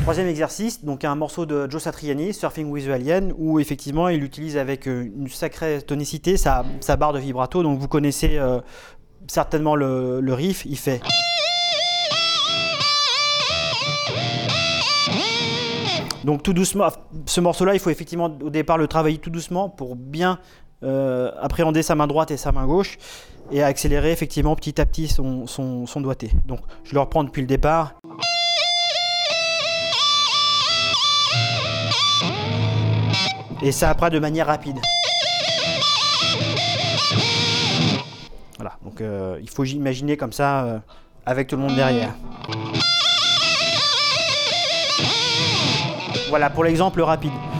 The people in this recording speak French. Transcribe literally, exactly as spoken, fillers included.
Troisième exercice, donc un morceau de Joe Satriani, Surfing with the Alien, où effectivement il utilise avec une sacrée tonicité sa, sa barre de vibrato. Donc vous connaissez euh, certainement le, le riff, il fait. Donc tout doucement, ce morceau-là, il faut effectivement au départ le travailler tout doucement pour bien euh, appréhender sa main droite et sa main gauche et accélérer effectivement petit à petit son, son, son doigté. Donc je le reprends depuis le départ. Et ça après de manière rapide. Voilà, donc euh, il faut imaginer comme ça euh, avec tout le monde derrière. Voilà pour l'exemple rapide.